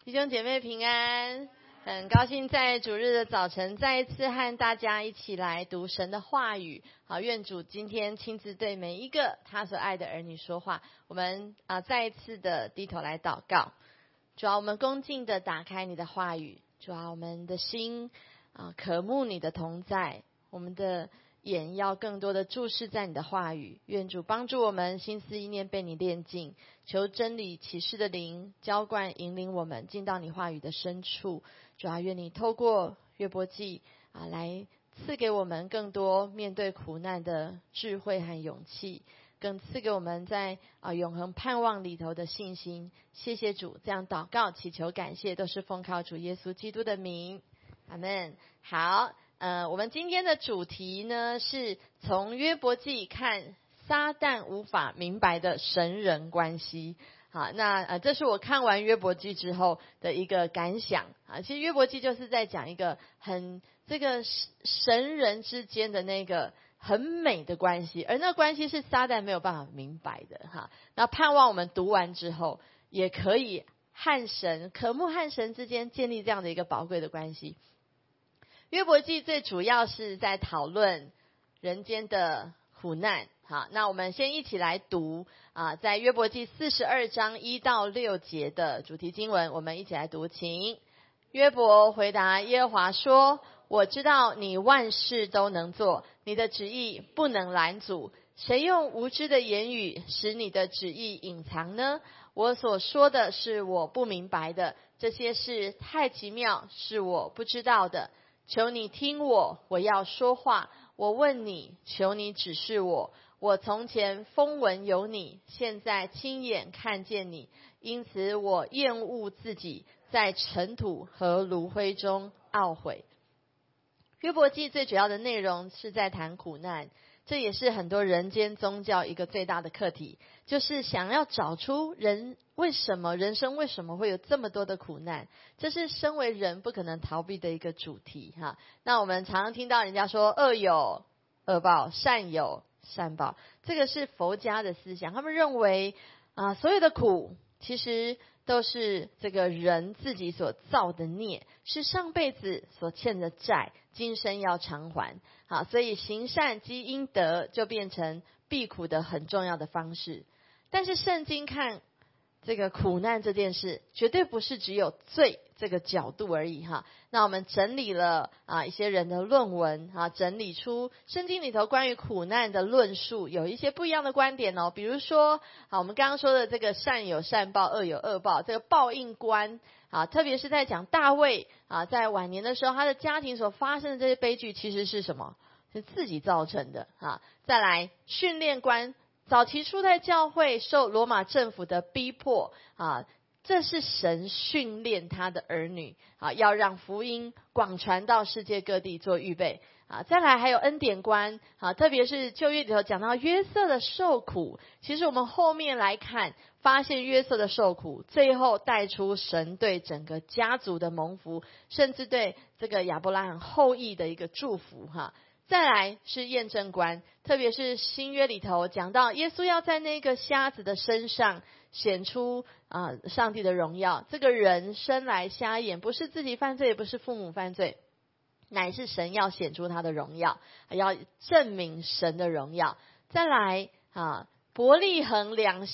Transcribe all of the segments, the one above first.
弟兄姐妹平安，很高兴在主日的早晨再一次和大家一起来读神的话语。好，愿主今天亲自对每一个他所爱的儿女说话。我们再一次的低头来祷告。主啊，我们恭敬的打开你的话语。主啊，我们的心渴慕你的同在，我们的眼要更多的注视在你的话语。愿主帮助我们心思意念被你炼净，求真理启示的灵浇灌引领我们进到你话语的深处。主啊，愿你透过约伯记来赐给我们更多面对苦难的智慧和勇气，更赐给我们在永恒盼望里头的信心。谢谢主，这样祷告祈求感谢都是奉靠主耶稣基督的名，阿们。好，我们今天的主题呢，是从约伯记看撒旦无法明白的神人关系。好，那这是我看完约伯记之后的一个感想啊。其实约伯记就是在讲一个这个神人之间的那个很美的关系，而那关系是撒旦没有办法明白的哈。那盼望我们读完之后，也可以和神渴慕和神之间建立这样的一个宝贵的关系。约伯记最主要是在讨论人间的苦难。好，那我们先一起来读在约伯记42章1到6节的主题经文，我们一起来读，请。约伯回答耶和华说：我知道你万事都能做，你的旨意不能拦阻。谁用无知的言语使你的旨意隐藏呢？我所说的是我不明白的，这些事太奇妙，是我不知道的。求你听我，我要说话。我问你，求你指示我。我从前风闻有你，现在亲眼看见你，因此我厌恶自己，在尘土和炉灰中懊悔。约伯记最主要的内容是在谈苦难，这也是很多人间宗教一个最大的课题，就是想要找出人生为什么会有这么多的苦难，这是身为人不可能逃避的一个主题哈。那我们常常听到人家说恶有恶报，善有善报，这个是佛家的思想，他们认为所有的苦其实都是这个人自己所造的孽，是上辈子所欠的债，今生要偿还。好，所以行善积阴德就变成避苦的很重要的方式。但是圣经看这个苦难这件事，绝对不是只有罪这个角度而已哈。那我们整理了一些人的论文整理出圣经里头关于苦难的论述，有一些不一样的观点哦。比如说我们刚刚说的这个善有善报，恶有恶报，这个报应观特别是在讲大卫在晚年的时候，他的家庭所发生的这些悲剧其实是什么？是自己造成的再来训练观，早期初代教会受罗马政府的逼迫这是神训练他的儿女要让福音广传到世界各地做预备再来还有恩典观特别是旧约里头讲到约瑟的受苦，其实我们后面来看发现约瑟的受苦最后带出神对整个家族的蒙福，甚至对这个亚伯拉罕后裔的一个祝福再来是验证观，特别是新约里头讲到耶稣要在那个瞎子的身上显出上帝的荣耀。这个人生来瞎眼，不是自己犯罪，也不是父母犯罪，乃是神要显出他的荣耀，要证明神的荣耀。再来伯利恒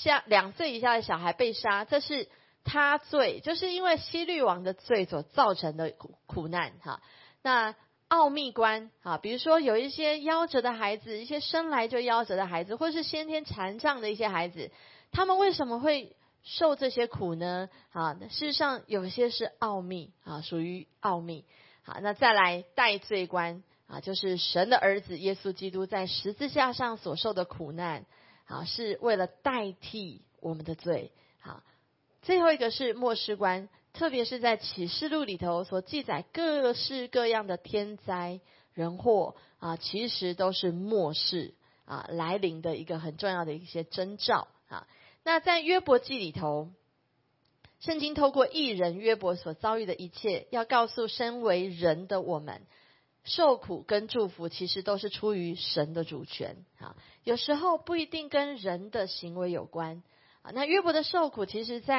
2岁以下的小孩被杀，这是他罪，就是因为希律王的罪所造成的苦难那奥秘观比如说有一些夭折的孩子，一些生来就夭折的孩子，或是先天残障的一些孩子，他们为什么会受这些苦呢事实上有些是奥秘属于奥秘那再来代罪观就是神的儿子耶稣基督在十字架上所受的苦难是为了代替我们的罪最后一个是末世观，特别是在启示录里头所记载各式各样的天灾人祸其实都是末世来临的一个很重要的一些征兆那在约伯记里头，圣经透过义人约伯所遭遇的一切，要告诉身为人的我们，受苦跟祝福其实都是出于神的主权有时候不一定跟人的行为有关那约伯的受苦，其实在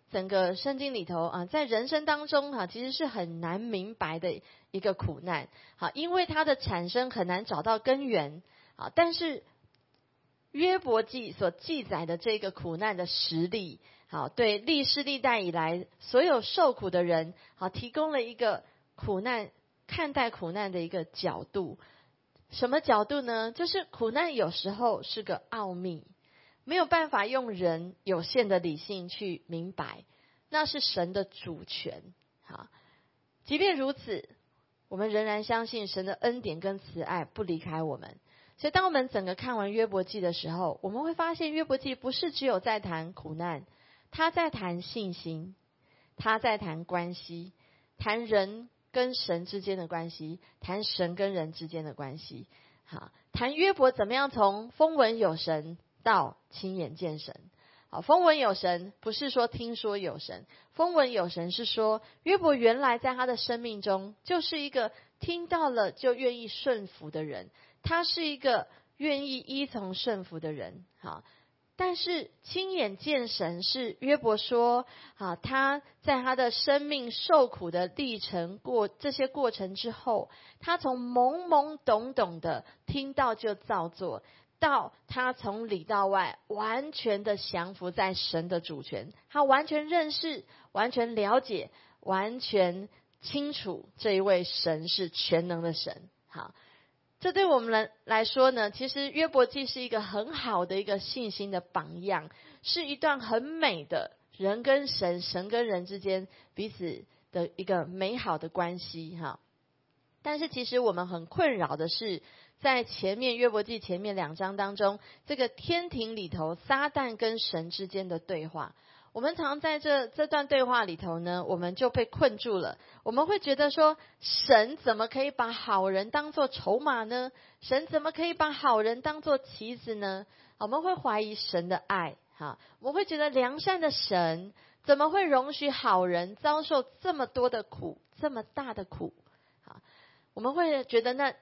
整个圣经里头在人生当中其实是很难明白的一个苦难因为它的产生很难找到根源但是约伯记所记载的这个苦难的实例对历世历代以来所有受苦的人提供了一个苦难看待苦难的一个角度。什么角度呢？就是苦难有时候是个奥秘，没有办法用人有限的理性去明白，那是神的主权即便如此，我们仍然相信神的恩典跟慈爱不离开我们。所以当我们整个看完约伯记的时候，我们会发现约伯记不是只有在谈苦难，他在谈信心，他在谈关系，谈人跟神之间的关系，谈神跟人之间的关系谈约伯怎么样从风闻有神到亲眼见神风闻有神不是说听说有神，风闻有神是说约伯原来在他的生命中就是一个听到了就愿意顺服的人，他是一个愿意依从顺服的人但是亲眼见神是约伯说他在他的生命受苦的历程这些过程之后，他从懵懵懂懂的听到就照做，到他从里到外完全的降服在神的主权，他完全认识，完全了解，完全清楚这一位神是全能的神这对我们来说呢，其实约伯记是一个很好的一个信心的榜样，是一段很美的人跟神，神跟人之间彼此的一个美好的关系但是其实我们很困扰的是，在前面约伯记前面2章当中，这个天庭里头撒旦跟神之间的对话，我们常在这段对话里头呢，我们就被困住了。我们会觉得说，神怎么可以把好人当作筹码呢？神怎么可以把好人当作棋子呢？我们会怀疑神的爱我们会觉得良善的神怎么会容许好人遭受这么多的苦，这么大的苦我们会觉得那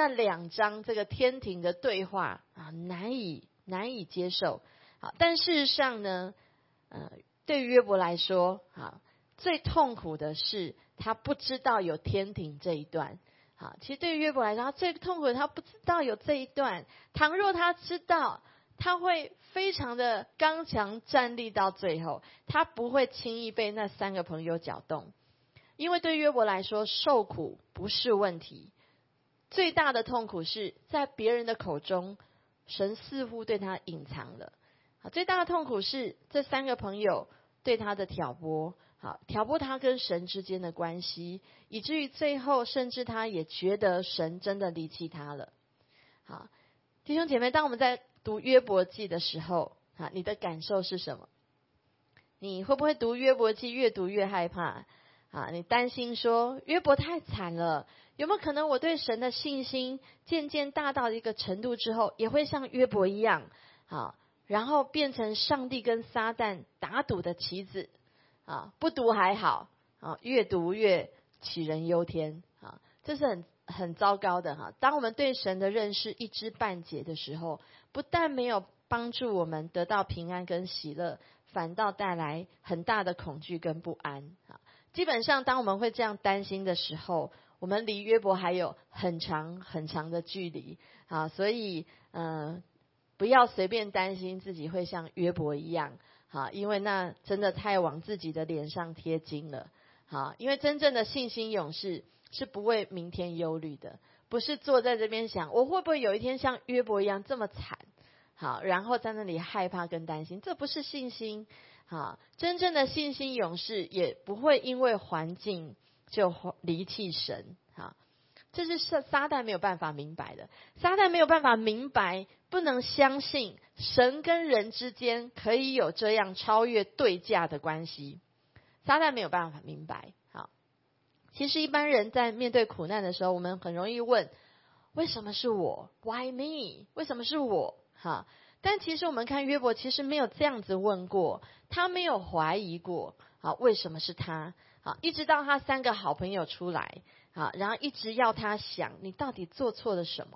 2章这个天庭的对话难以接受但事实上呢对于约伯来说最痛苦的是他不知道有天庭这一段其实对于约伯来说，他最痛苦的他不知道有这一段。倘若他知道，他会非常的刚强站立到最后，他不会轻易被那3个朋友搅动。因为对约伯来说，受苦不是问题，最大的痛苦是在别人的口中，神似乎对他隐藏了。最大的痛苦是这3个朋友对他的挑拨他跟神之间的关系，以至于最后甚至他也觉得神真的离弃他了。弟兄姐妹，当我们在读约伯记的时候你的感受是什么？你会不会读约伯记越读越害怕你担心说约伯太惨了，有没有可能我对神的信心渐渐大到一个程度之后，也会像约伯一样然后变成上帝跟撒旦打赌的棋子不读还好越读越杞人忧天这是很糟糕的当我们对神的认识一知半解的时候，不但没有帮助我们得到平安跟喜乐，反倒带来很大的恐惧跟不安基本上当我们会这样担心的时候，我们离约伯还有很长很长的距离所以不要随便担心自己会像约伯一样因为那真的太往自己的脸上贴金了因为真正的信心勇士是不为明天忧虑的，不是坐在这边想我会不会有一天像约伯一样这么惨然后在那里害怕跟担心，这不是信心真正的信心勇士也不会因为环境就离弃神这是撒旦没有办法明白的。撒旦没有办法明白，不能相信神跟人之间可以有这样超越对价的关系。撒旦没有办法明白其实一般人在面对苦难的时候，我们很容易问为什么是我 Why me？ 为什么是我但其实我们看约伯其实没有这样子问过，他没有怀疑过为什么是他一直到他3个好朋友出来然后一直要他想你到底做错了什么，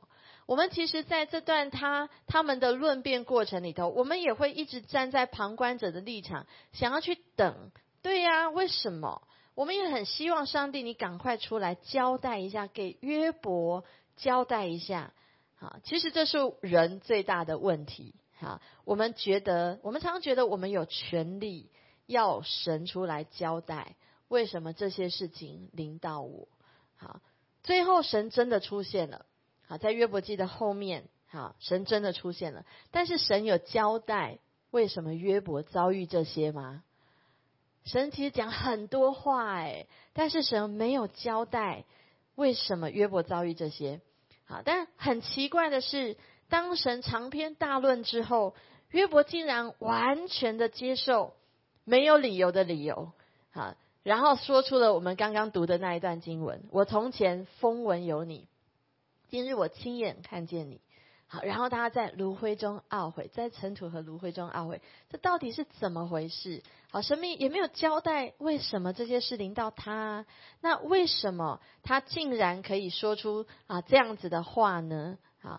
我们其实在这段他们的论辩过程里头，我们也会一直站在旁观者的立场，想要去等。对呀，为什么？我们也很希望上帝你赶快出来交代一下，给约伯交代一下。好，其实这是人最大的问题。好，我们常觉得我们有权利要神出来交代，为什么这些事情临到我？好，最后神真的出现了。好，在约伯记的后面，好，神真的出现了。但是神有交代为什么约伯遭遇这些吗？神其实讲很多话但是神没有交代为什么约伯遭遇这些。好，但很奇怪的是，当神长篇大论之后，约伯竟然完全的接受没有理由的理由。好，然后说出了我们刚刚读的那一段经文：我从前风闻有你，今日我亲眼看见你。好，然后他在炉灰中懊悔，在尘土和炉灰中懊悔，这到底是怎么回事？好，神也没有交代为什么这些事临到他，那为什么他竟然可以说出这样子的话呢？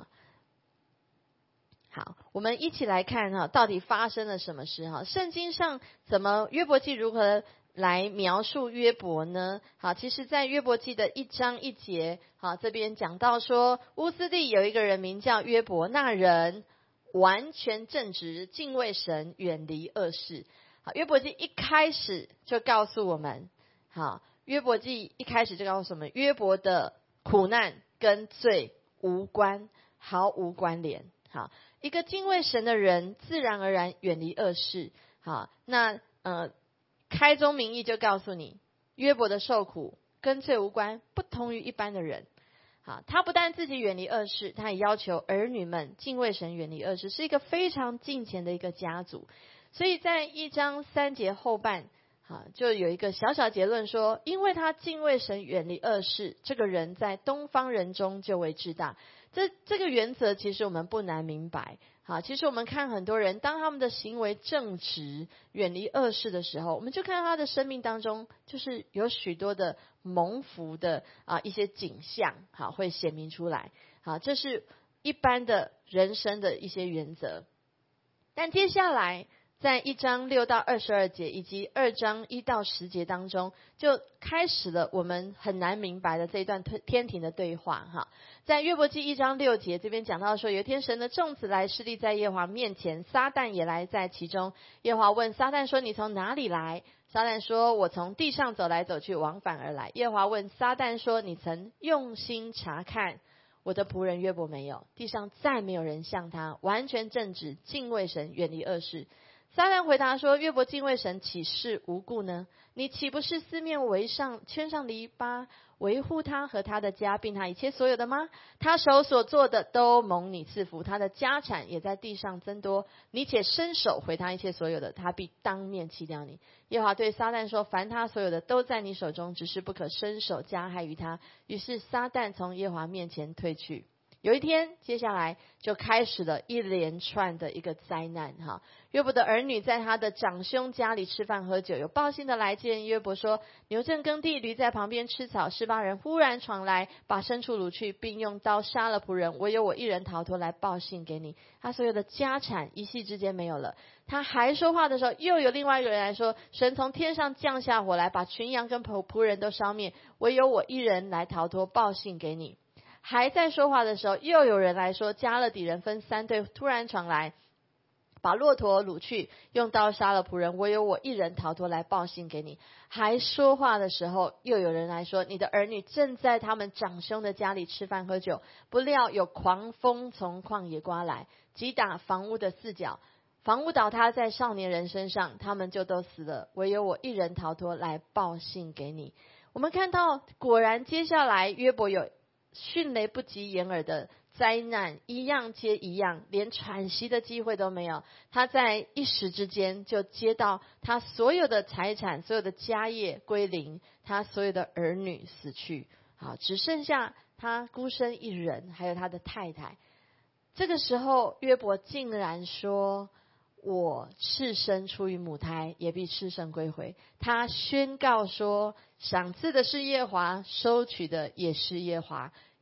好，我们一起来看到底发生了什么事圣经上怎么约伯记如何来描述约伯呢？好，其实在约伯记的1章1节，好，这边讲到说，乌斯地有一个人名叫约伯，那人完全正直，敬畏神，远离恶事。好，约伯记一开始就告诉我们，好，约伯记一开始就告诉我们，约伯的苦难跟罪无关，毫无关联。好，一个敬畏神的人，自然而然远离恶事。好，那开宗明义就告诉你，约伯的受苦跟罪无关，不同于一般的人。好，他不但自己远离恶事，他也要求儿女们敬畏神，远离恶事，是一个非常敬虔的一个家族。所以在1章3节后半，就有一个小小结论说，因为他敬畏神，远离恶事，这个人在东方人中就为至大。这个原则其实我们不难明白。好，其实我们看很多人，当他们的行为正直，远离恶事的时候，我们就看到他的生命当中，就是有许多的蒙福的一些景象，好，会显明出来。好，这是一般的人生的一些原则。但接下来在1章6到22节以及2章1到10节当中，就开始了我们很难明白的这一段天庭的对话。在约伯记1章6节这边讲到说，有一天神的众子来侍立在耶和华面前，撒旦也来在其中。耶和华问撒旦说，你从哪里来？撒旦说，我从地上走来走去，往返而来。耶和华问撒旦说，你曾用心查看我的仆人约伯没有？地上再没有人像他，完全正直，敬畏神，远离恶事。撒旦回答说，约伯敬畏神，岂是无故呢？你岂不是四面圈上篱笆，维护他和他的家，并他一切所有的吗？他手所做的都蒙你赐福，他的家产也在地上增多。你且伸手回他一切所有的，他必当面弃掉你。耶和华对撒旦说，凡他所有的都在你手中，只是不可伸手加害于他。于是撒旦从耶和华面前退去。有一天，接下来就开始了一连串的一个灾难。约伯的儿女在他的长兄家里吃饭喝酒，有报信的来见约伯说，牛正耕地，驴在旁边吃草。18人忽然闯来，把牲畜掳去，并用刀杀了仆人，唯有我一人逃脱，来报信给你。他所有的家产一夕之间没有了。他还说话的时候，又有另外一个人来说，神从天上降下火来，把群羊跟仆人都烧灭，唯有我一人来逃脱，报信给你。还在说话的时候，又有人来说，加勒底人分3队突然闯来，把骆驼掳去，用刀杀了仆人，唯有我一人逃脱，来报信给你。还说话的时候，又有人来说，你的儿女正在他们长兄的家里吃饭喝酒，不料有狂风从旷野刮来，击打房屋的4角，房屋倒塌在少年人身上，他们就都死了，唯有我一人逃脱，来报信给你。我们看到，果然接下来约伯有迅雷不及掩耳的灾难，一样接一样，连喘息的机会都没有。他在一时之间就接到他所有的财产、所有的家业归零，他所有的儿女死去，好，只剩下他孤身一人，还有他的太太。这个时候，约伯竟然说，我赤身出于母胎，也必赤身归回。他宣告说，赏赐的是耶和华，收取的也是耶和华。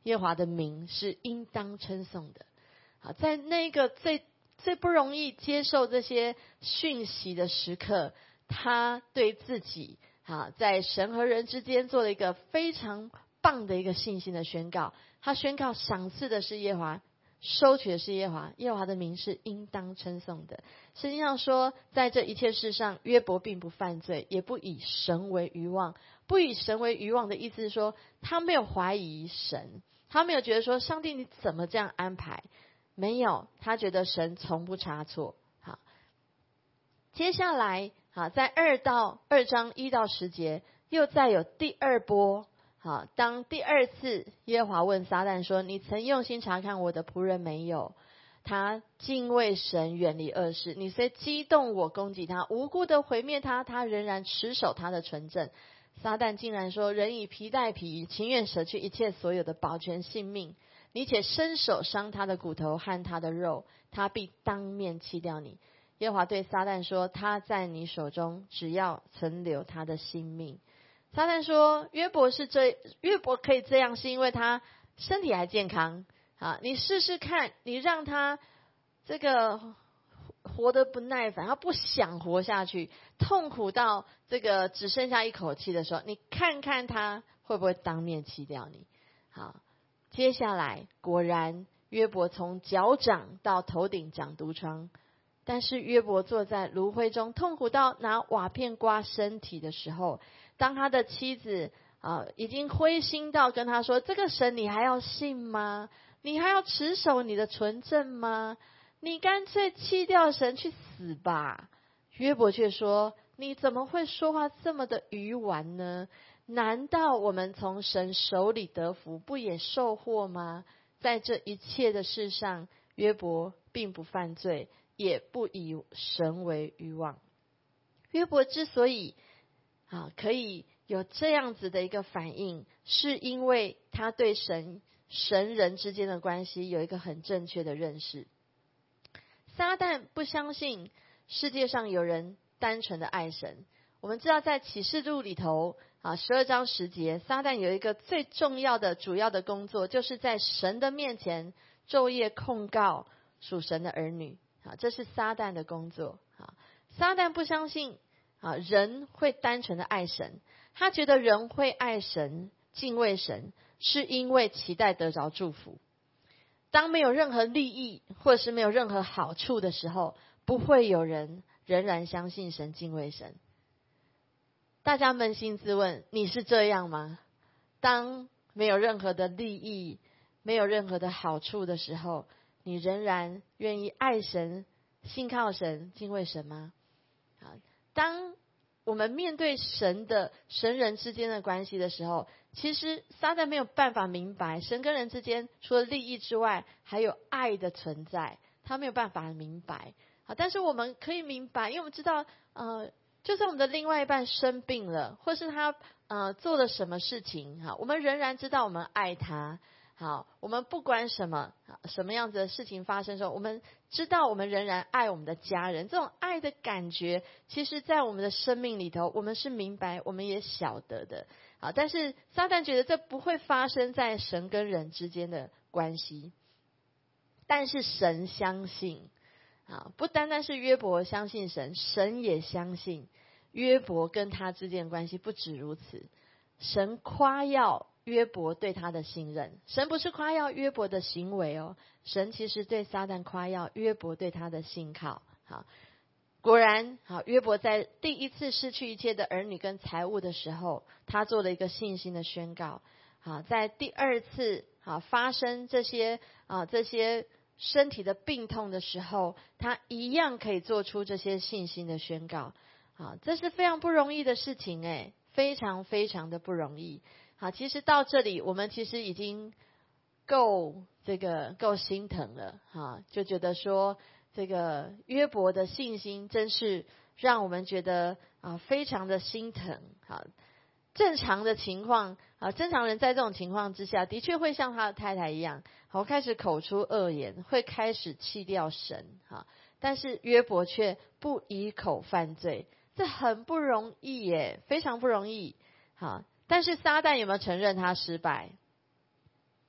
耶和华的名是应当称颂的。好，在那个最不容易接受这些讯息的时刻，他对自己在神和人之间做了一个非常棒的一个信心的宣告。他宣告赏赐的是耶和华，收取的是耶和华，耶和华的名是应当称颂的。圣经上说，在这一切事上，约伯并不犯罪，也不以神为愚妄。不以神为愚妄的意思是说，他没有怀疑神，他没有觉得说上帝你怎么这样安排，没有，他觉得神从不差错。好，接下来在2章1到10节，又再有第二波。好，当第二次耶和华问撒旦说：“你曾用心查看我的仆人没有？他敬畏神，远离恶事。你虽激动我攻击他，无故的毁灭他，他仍然持守他的纯正。”撒旦竟然说：“人以皮代皮，情愿舍去一切所有的，保全性命。你且伸手伤他的骨头和他的肉，他必当面弃掉你。”耶和华对撒旦说：“他在你手中，只要存留他的性命。”撒旦说：“约伯可以这样，是因为他身体还健康。你试试看，你让他这个活得不耐烦，他不想活下去，痛苦到这个只剩下一口气的时候，你看看他会不会当面弃掉你？”好，接下来果然约伯从脚掌到头顶长毒疮，但是约伯坐在炉灰中，痛苦到拿瓦片刮身体的时候，当他的妻子已经灰心到跟他说：“这个神你还要信吗？你还要持守你的纯正吗？你干脆弃掉神去死吧。”约伯却说：“你怎么会说话这么的愚顽呢？难道我们从神手里得福，不也受祸吗？”在这一切的事上，约伯并不犯罪，也不以神为愚妄。约伯之所以可以有这样子的一个反应，是因为他对神人之间的关系有一个很正确的认识。撒旦不相信世界上有人单纯的爱神。我们知道在启示录里头12章10节，撒旦有一个最重要的主要的工作，就是在神的面前昼夜控告属神的儿女。这是撒旦的工作。撒旦不相信人会单纯的爱神，他觉得人会爱神、敬畏神，是因为期待得着祝福。当没有任何利益或者是没有任何好处的时候，不会有人仍然相信神、敬畏神。大家扪心自问，你是这样吗？当没有任何的利益、没有任何的好处的时候，你仍然愿意爱神、信靠神、敬畏神吗？当我们面对神人之间的关系的时候，其实撒旦没有办法明白神跟人之间除了利益之外还有爱的存在，他没有办法明白。但是我们可以明白，因为我们知道就算我们的另外一半生病了，或是他做了什么事情，我们仍然知道我们爱他。好，我们不管什么样子的事情发生的时候，我们知道我们仍然爱我们的家人。这种爱的感觉，其实在我们的生命里头，我们是明白，我们也晓得的。但是撒旦觉得这不会发生在神跟人之间的关系，但是神相信。不单单是约伯相信神，神也相信约伯跟他之间的关系。不止如此，神夸耀约伯对他的信任。神不是夸耀约伯的行为哦，神其实对撒旦夸耀约伯对他的信靠。果然约伯在第一次失去一切的儿女跟财物的时候，他做了一个信心的宣告。在第二次发生这些身体的病痛的时候，他一样可以做出这些信心的宣告。这是非常不容易的事情非常非常的不容易。其实到这里我们其实已经够心疼了。就觉得说这个约伯的信心真是让我们觉得非常的心疼。正常的情况正常人在这种情况之下，的确会像他的太太一样，开始口出恶言，会开始弃掉神。但是约伯却不以口犯罪，这很不容易耶，非常不容易。但是撒旦有没有承认他失败？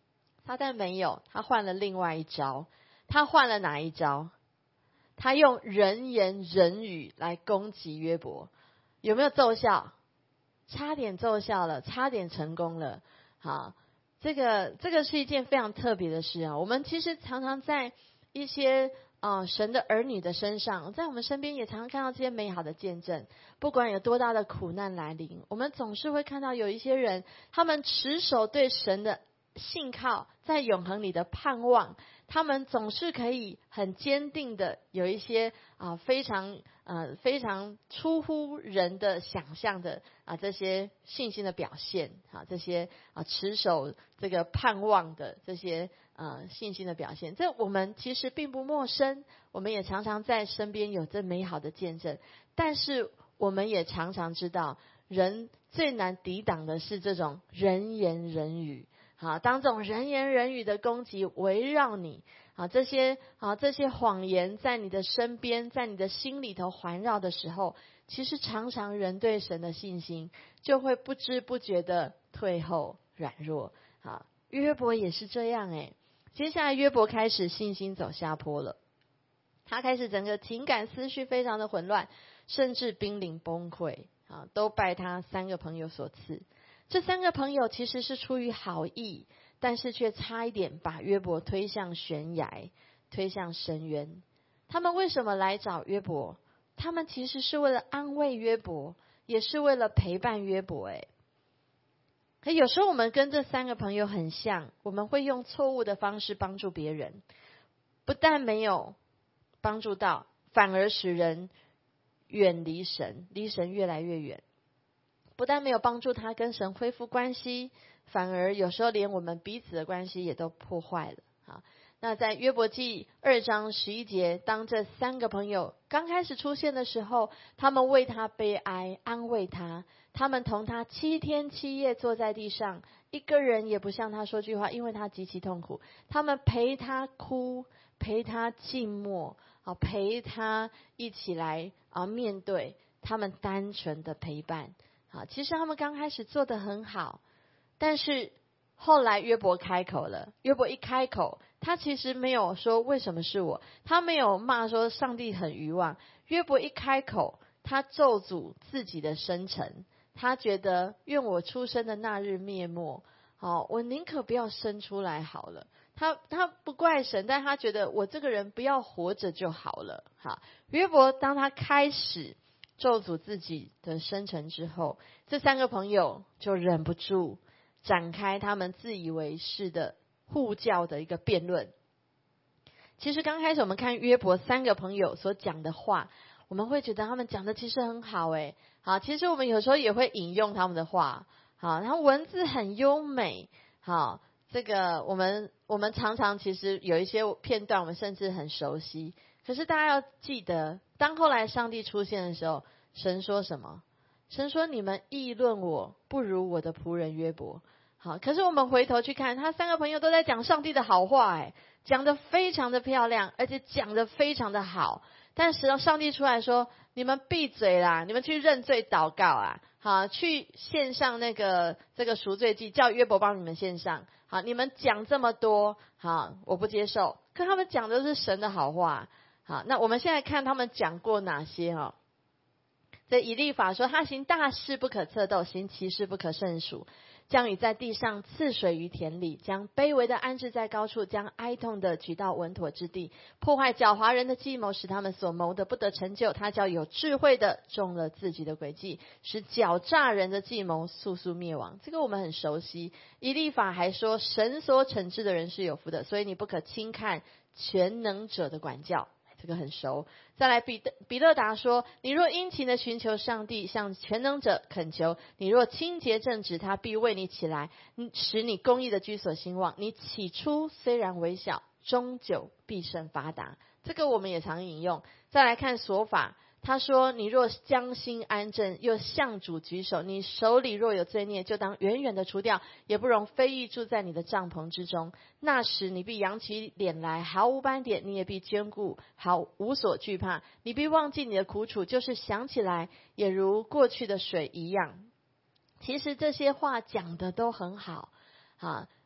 撒旦没有，他换了另外一招。他换了哪一招？他用人言人语来攻击约伯。有没有奏效？差点奏效了，差点成功了。好，这个是一件非常特别的事啊。我们其实常常在一些神的儿女的身上，在我们身边也常常看到这些美好的见证。不管有多大的苦难来临，我们总是会看到有一些人，他们持守对神的信靠，在永恒里的盼望，他们总是可以很坚定的有一些非常出乎人的想象的这些信心的表现这些持守这个盼望的这些信心的表现，这我们其实并不陌生，我们也常常在身边有这美好的见证。但是我们也常常知道，人最难抵挡的是这种人言人语。好，当这种人言人语的攻击围绕你，这些谎言在你的身边，在你的心里头环绕的时候，其实常常人对神的信心就会不知不觉的退后软弱。好，约伯也是这样接下来约伯开始信心走下坡了，他开始整个情感思绪非常的混乱，甚至濒临崩溃都拜他3个朋友所赐。这3个朋友其实是出于好意，但是却差一点把约伯推向悬崖，推向深渊。他们为什么来找约伯？他们其实是为了安慰约伯，也是为了陪伴约伯可有时候我们跟这3个朋友很像，我们会用错误的方式帮助别人，不但没有帮助到，反而使人远离神，离神越来越远。不但没有帮助他跟神恢复关系，反而有时候连我们彼此的关系也都破坏了那在约伯记2章11节，当这3个朋友刚开始出现的时候，他们为他悲哀，安慰他，他们同他7天7夜坐在地上，一个人也不向他说句话，因为他极其痛苦。他们陪他哭，陪他静默陪他一起来面对，他们单纯的陪伴其实他们刚开始做得很好，但是后来约伯开口了。约伯一开口，他其实没有说为什么是我，他没有骂说上帝很愚妄。约伯一开口，他咒诅自己的生辰，他觉得愿我出生的那日灭没我宁可不要生出来好了。他不怪神，但他觉得我这个人不要活着就好了约伯当他开始咒诅自己的生辰之后，这3个朋友就忍不住展开他们自以为是的护教的一个辩论。其实刚开始我们看约伯3个朋友所讲的话，我们会觉得他们讲的其实很好其实我们有时候也会引用他们的话然后文字很优美这个我们常常其实有一些片段我们甚至很熟悉。可是大家要记得，当后来上帝出现的时候，神说什么？神说你们议论我不如我的仆人约伯。可是我们回头去看，他3个朋友都在讲上帝的好话讲得非常的漂亮，而且讲得非常的好。但是上帝出来说，你们闭嘴啦，你们去认罪祷告去献上这个赎罪祭，叫约伯帮你们献上。你们讲这么多我不接受。可他们讲的是神的好话。那我们现在看他们讲过哪些这以利法说，他行大事不可测度，行奇事不可胜数，将雨在地上，赐水于田里，将卑微的安置在高处，将哀痛的举到稳妥之地，破坏狡猾人的计谋，使他们所谋的不得成就。他叫有智慧的中了自己的诡计，使狡诈人的计谋速速灭亡。这个我们很熟悉。以利法还说，神所惩治的人是有福的，所以你不可轻看全能者的管教。这个很熟。再来比勒达说，你若殷勤的寻求上帝，向全能者恳求，你若清洁正直，他必为你起来，使你公义的居所兴旺。你起初虽然微小，终久必甚发达。这个我们也常引用。再来看所法，他说，你若将心安正，又向主举手，你手里若有罪孽，就当远远的除掉，也不容非议住在你的帐篷之中。那时你必扬起脸来，毫无斑点，你也必坚固，无所惧怕。你必忘记你的苦楚，就是想起来也如过去的水一样。其实这些话讲的都很好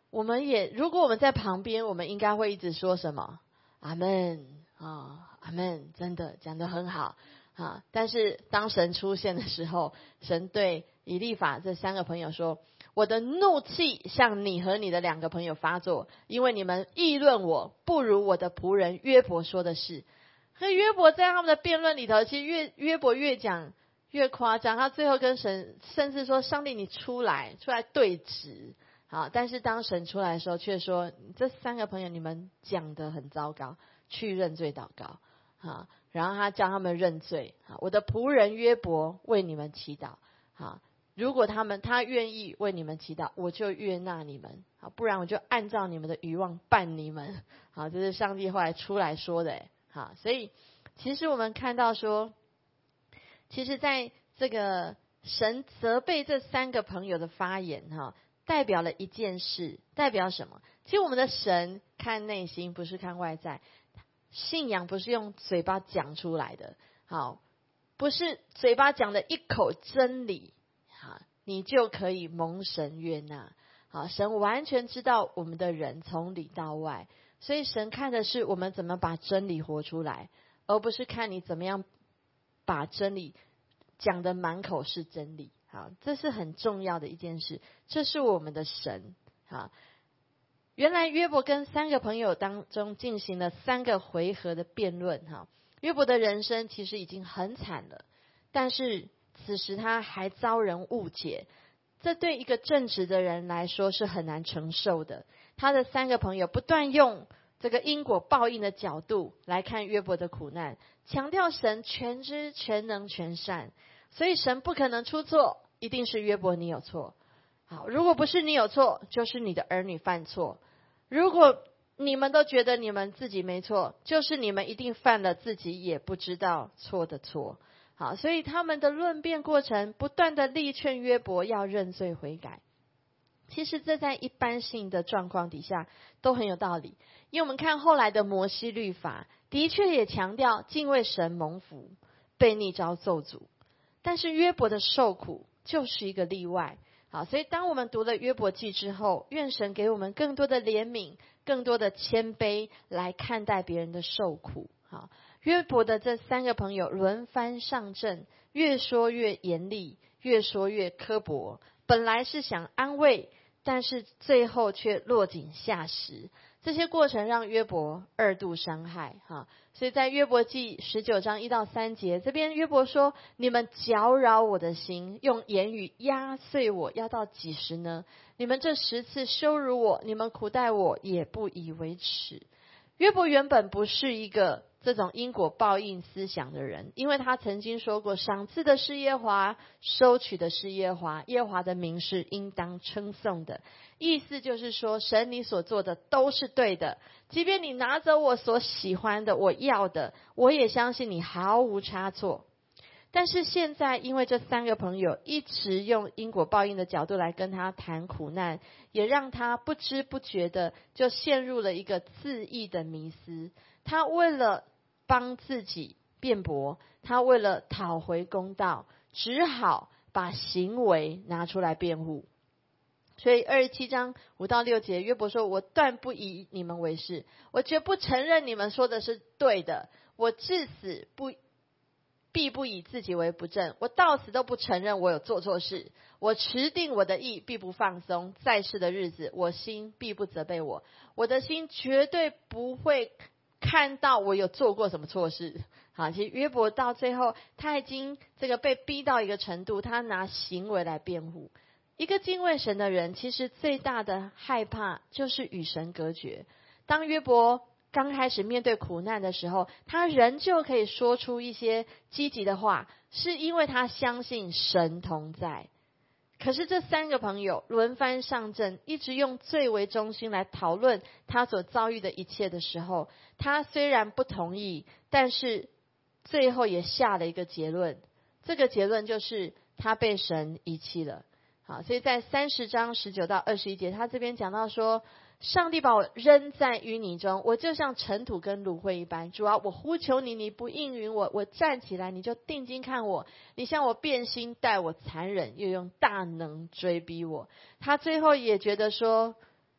如果我们在旁边，我们应该会一直说什么？阿们阿们，真的讲得很好啊！但是当神出现的时候，神对以利法这3个朋友说：我的怒气向你和你的2个朋友发作，因为你们议论我不如我的仆人约伯说的是。可约伯在他们的辩论里头，其实约伯越讲越夸张，他最后跟神甚至说：上帝你出来对质。好，但是当神出来的时候，却说这3个朋友你们讲得很糟糕，去认罪祷告。好，然后他叫他们认罪。好，我的仆人约伯为你们祈祷。好，如果他愿意为你们祈祷，我就悦纳你们。好，不然我就按照你们的欲望办你们。好，这是上帝后来出来说的。好，所以其实我们看到说，其实在这个神责备这3个朋友的发言代表了一件事，代表什么？其实我们的神看内心，不是看外在。信仰不是用嘴巴讲出来的，好，不是嘴巴讲的一口真理，好，你就可以蒙神悦纳。好，神完全知道我们的人从里到外，所以神看的是我们怎么把真理活出来，而不是看你怎么样把真理讲的满口是真理。好，这是很重要的一件事，这是我们的神。好，原来约伯跟3个朋友当中进行了3个回合的辩论。约伯的人生其实已经很惨了，但是此时他还遭人误解，这对一个正直的人来说是很难承受的。他的3个朋友不断用这个因果报应的角度来看约伯的苦难，强调神全知全能全善，所以神不可能出错，一定是约伯你有错。好，如果不是你有错，就是你的儿女犯错。如果你们都觉得你们自己没错，就是你们一定犯了自己也不知道错的错。好，所以他们的论辩过程不断的力劝约伯要认罪悔改。其实这在一般性的状况底下都很有道理，因为我们看后来的摩西律法，的确也强调敬畏神蒙福，悖逆遭咒诅。但是约伯的受苦就是一个例外。好，所以当我们读了约伯记之后，愿神给我们更多的怜悯，更多的谦卑来看待别人的受苦。好，约伯的这3个朋友轮番上阵，越说越严厉，越说越刻薄。本来是想安慰，但是最后却落井下石。这些过程让约伯2度伤害。所以在约伯记19章1到3节，这边约伯说：你们搅扰我的心，用言语压碎我，要到几时呢？你们这10次羞辱我，你们苦待我，也不以为耻。约伯原本不是一个这种因果报应思想的人，因为他曾经说过：赏赐的是耶和华，收取的是耶和华，耶和华的名是应当称颂的。意思就是说，神你所做的都是对的，即便你拿走我所喜欢的，我要的，我也相信你毫无差错。但是现在因为这3个朋友一直用因果报应的角度来跟他谈苦难，也让他不知不觉的就陷入了一个自义的迷思。他为了帮自己辩驳，他为了讨回公道，只好把行为拿出来辩护。所以27章5到6节，约伯说：我断不以你们为是，我绝不承认你们说的是对的，我至死必不以自己为不正，我到死都不承认我有做错事。我持定我的意，必不放松，在世的日子，我心必不责备我。我的心绝对不会看到我有做过什么错事。好，其实约伯到最后，他已经这个被逼到一个程度，他拿行为来辩护。一个敬畏神的人，其实最大的害怕就是与神隔绝。当约伯刚开始面对苦难的时候，他仍旧可以说出一些积极的话，是因为他相信神同在。可是这3个朋友轮番上阵，一直用罪为中心来讨论他所遭遇的一切的时候，他虽然不同意，但是最后也下了一个结论。这个结论就是他被神遗弃了。好，所以在30章19到21节，他这边讲到说：上帝把我扔在淤泥中，我就像尘土跟芦荟一般。主啊，我呼求你，你不应允我。我站起来，你就定睛看我。你向我变心，待我残忍，又用大能追逼我。他最后也觉得说，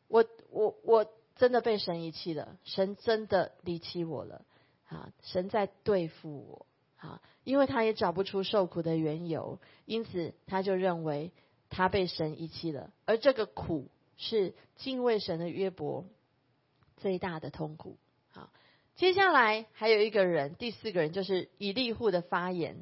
我真的被神遗弃了，神真的离弃我了啊！神在对付我啊！因为他也找不出受苦的缘由，因此他就认为他被神遗弃了，而这个苦是敬畏神的约伯最大的痛苦。好，接下来还有一个人，第4个人就是以利户的发言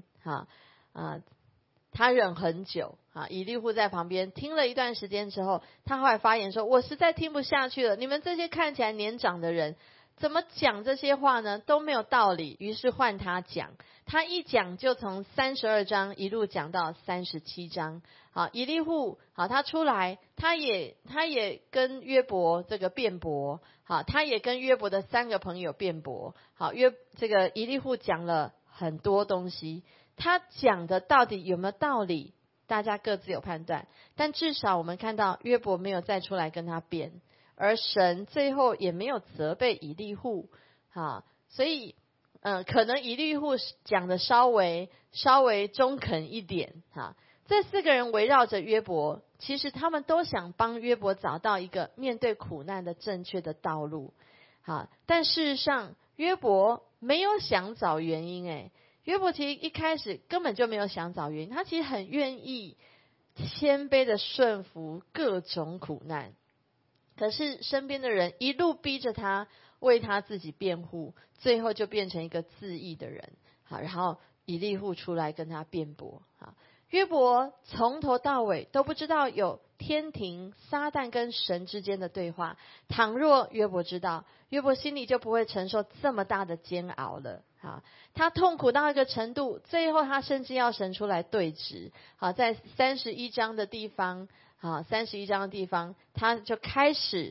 他忍很久啊，以利户在旁边听了一段时间之后，他后来发言说：“我实在听不下去了，你们这些看起来年长的人，怎么讲这些话呢？都没有道理。”于是换他讲，他一讲就从32章一路讲到37章。好，以利户好，他出来，他也跟约伯这个辩驳，好，他也跟约伯的3个朋友辩驳。好，这个以利户讲了很多东西。他讲的到底有没有道理？大家各自有判断，但至少我们看到约伯没有再出来跟他辩，而神最后也没有责备以利户，所以可能以利户讲的稍微中肯一点这4个人围绕着约伯，其实他们都想帮约伯找到一个面对苦难的正确的道路，但事实上约伯没有想找原因约伯其实一开始根本就没有想找原因，他其实很愿意谦卑的顺服各种苦难，可是身边的人一路逼着他为他自己辩护，最后就变成一个自义的人。好，然后以利户出来跟他辩驳。约伯从头到尾都不知道有天庭撒旦跟神之间的对话，倘若约伯知道，约伯心里就不会承受这么大的煎熬了。他痛苦到一个程度，最后他甚至要神出来对质。在31章的地方他就开始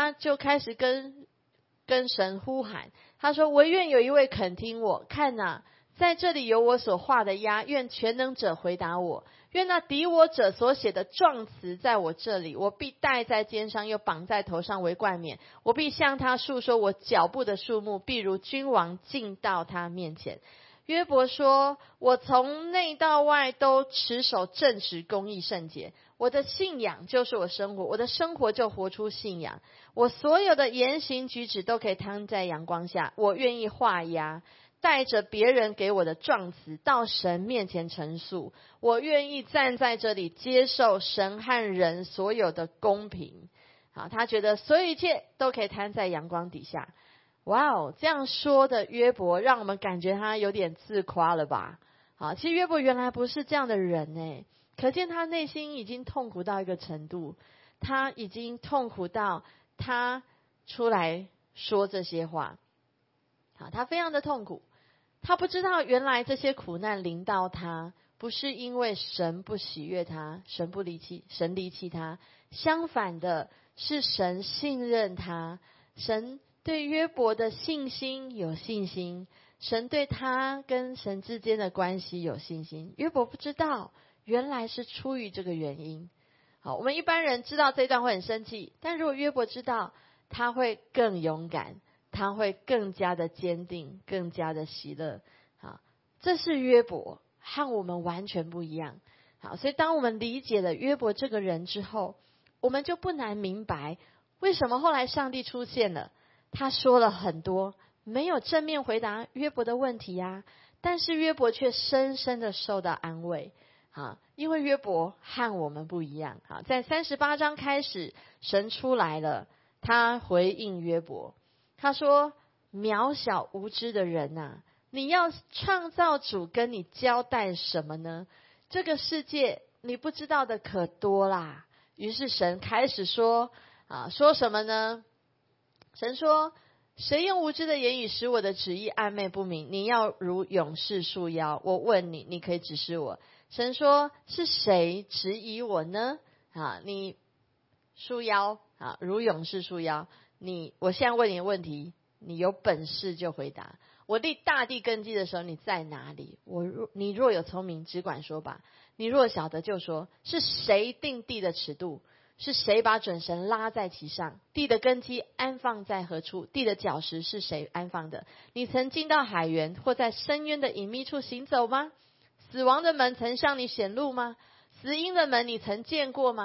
跟神呼喊，他说：“惟愿有一位肯听我，看在这里有我所画的押，愿全能者回答我。愿那敌我者所写的状词在我这里，我必戴在肩上，又绑在头上为冠冕。我必向他述说我脚步的数目，必如君王进到他面前。”约伯说：“我从内到外都持守正直、公义、圣洁。我的信仰就是我生活，我的生活就活出信仰。我所有的言行举止都可以摊在阳光下。我愿意画押，带着别人给我的状词到神面前陈述。我愿意站在这里接受神和人所有的公平。”他觉得所有一切都可以摊在阳光底下。哇哦，这样说的约伯让我们感觉他有点自夸了吧？其实约伯原来不是这样的人可见他内心已经痛苦到一个程度，他已经痛苦到他出来说这些话。他非常的痛苦，他不知道原来这些苦难临到他，不是因为神不喜悦他，神离弃他，相反的是神信任他，神对约伯的信心有信心，神对他跟神之间的关系有信心。约伯不知道原来是出于这个原因。我们一般人知道这一段会很生气，但如果约伯知道，他会更勇敢，他会更加的坚定，更加的喜乐。这是约伯，和我们完全不一样。所以当我们理解了约伯这个人之后，我们就不难明白为什么后来上帝出现了。他说了很多，没有正面回答约伯的问题但是约伯却深深的受到安慰因为约伯和我们不一样在38章开始，神出来了，他回应约伯，他说：“渺小无知的人你要创造主跟你交代什么呢？这个世界你不知道的可多啦。”于是神开始说说什么呢？神说：“谁用无知的言语使我的旨意暧昧不明？你要如勇士束腰，我问你，你可以指示我。”神说：“是谁质疑我呢？你束腰如勇士束腰。我现在问你的问题，你有本事就回答。我立大地根基的时候，你在哪里？你若有聪明，只管说吧。你若晓得，就说。是谁定地的尺度？是谁把准绳拉在其上？地的根基安放在何处？地的角石是谁安放的？你曾进到海源，或在深渊的隐秘处行走吗？死亡的门曾向你显露吗？死荫的门你曾见过吗？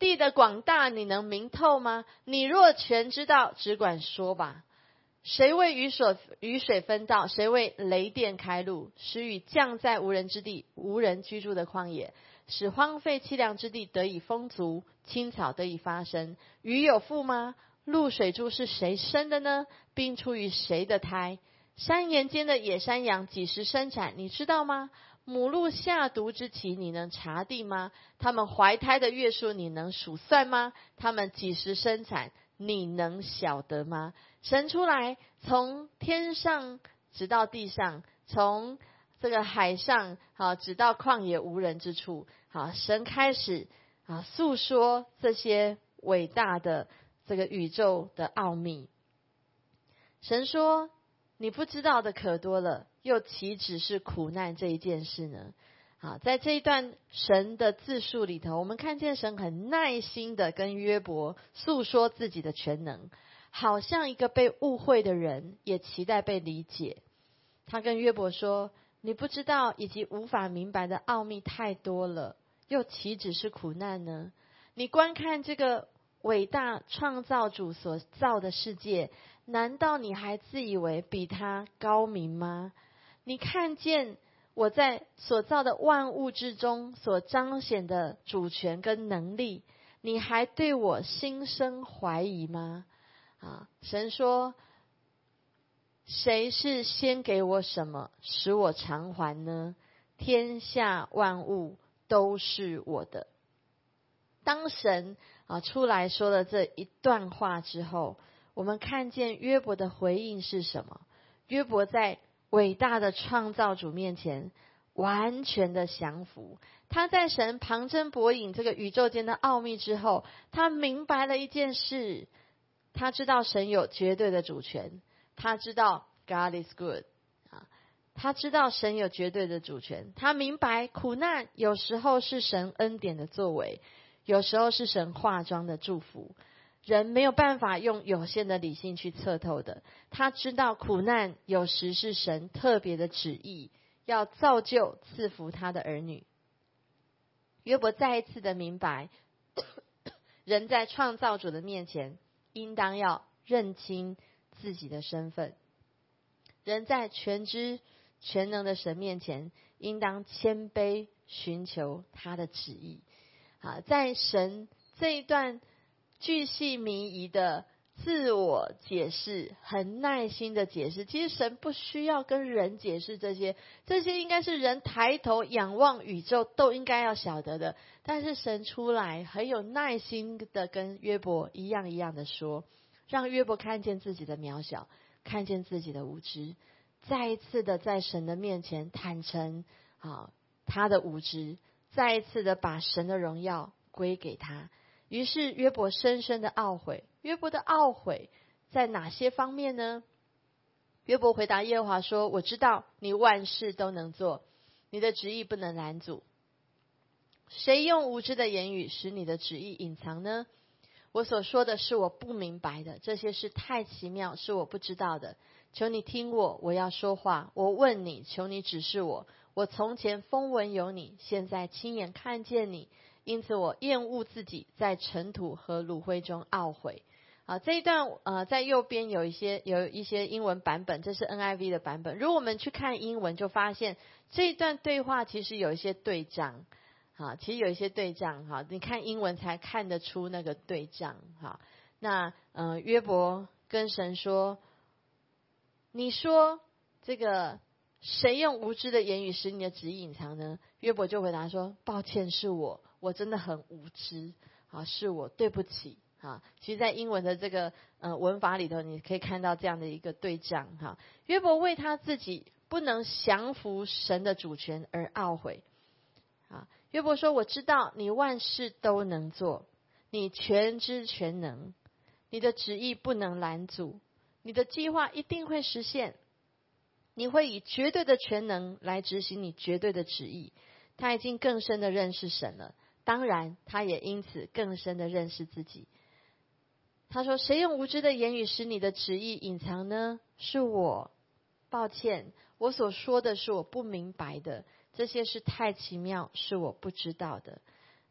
地的广大你能明透吗？你若全知道，只管说吧。谁为雨水分道？谁为雷电开路？使雨降在无人之地，无人居住的旷野，使荒废凄凉之地得以丰足，青草得以发生。雨有腹吗？露水柱是谁生的呢？并出于谁的胎？山岩间的野山羊几时生产？你知道吗？母鹿下犊之期，你能查定吗？他们怀胎的月数，你能数算吗？他们几时生产？你能晓得吗？神出来，从天上直到地上，从这个海上直到旷野无人之处。神开始诉说这些伟大的这个宇宙的奥秘。神说，你不知道的可多了，又岂止是苦难这一件事呢？在这一段神的自述里头，我们看见神很耐心的跟约伯诉说自己的全能，好像一个被误会的人也期待被理解。他跟约伯说，你不知道以及无法明白的奥秘太多了，又岂止是苦难呢？你观看这个伟大创造主所造的世界，难道你还自以为比他高明吗？你看见我在所造的万物之中所彰显的主权跟能力，你还对我心生怀疑吗？神说，谁是先给我什么，使我偿还呢？天下万物都是我的。当神出来说了这一段话之后，我们看见约伯的回应是什么？约伯在伟大的创造主面前完全的降服。他在神旁征博引这个宇宙间的奥秘之后，他明白了一件事，他知道神有绝对的主权，他知道 God is good， 他知道神有绝对的主权，他明白苦难有时候是神恩典的作为，有时候是神化妆的祝福，人没有办法用有限的理性去测透的。他知道苦难有时是神特别的旨意，要造就赐福他的儿女。约伯再一次的明白，人在创造主的面前应当要认清自己的身份，人在全知全能的神面前应当谦卑寻求他的旨意。在神这一段巨细靡遗的自我解释，很耐心的解释，其实神不需要跟人解释这些应该是人抬头仰望宇宙都应该要晓得的，但是神出来很有耐心的跟约伯一样一样的说，让约伯看见自己的渺小，看见自己的无知，再一次的在神的面前坦诚他的无知，再一次的把神的荣耀归给他。于是约伯深深的懊悔。约伯的懊悔在哪些方面呢？约伯回答耶和华说，我知道你万事都能做，你的旨意不能拦阻。谁用无知的言语使你的旨意隐藏呢？我所说的是我不明白的，这些事太奇妙，是我不知道的。求你听我，我要说话。我问你，求你指示我。我从前风闻有你，现在亲眼看见你，因此我厌恶自己，在尘土和炉灰中懊悔。这一段在右边有一些英文版本，这是 NIV 的版本。如果我们去看英文，就发现这一段对话其实有一些对仗。其实有一些对仗，你看英文才看得出那个对仗。那约伯跟神说，你说这个谁用无知的言语使你的旨意隐藏呢？约伯就回答说，抱歉，是我真的很无知，是我，对不起。其实在英文的这个文法里头，你可以看到这样的一个对仗。约伯为他自己不能降服神的主权而懊悔。约伯说，我知道你万事都能做，你全知全能，你的旨意不能拦阻，你的计划一定会实现，你会以绝对的全能来执行你绝对的旨意。他已经更深的认识神了，当然他也因此更深的认识自己。他说，谁用无知的言语使你的旨意隐藏呢？是我，抱歉，我所说的是我不明白的，这些事太奇妙，是我不知道的。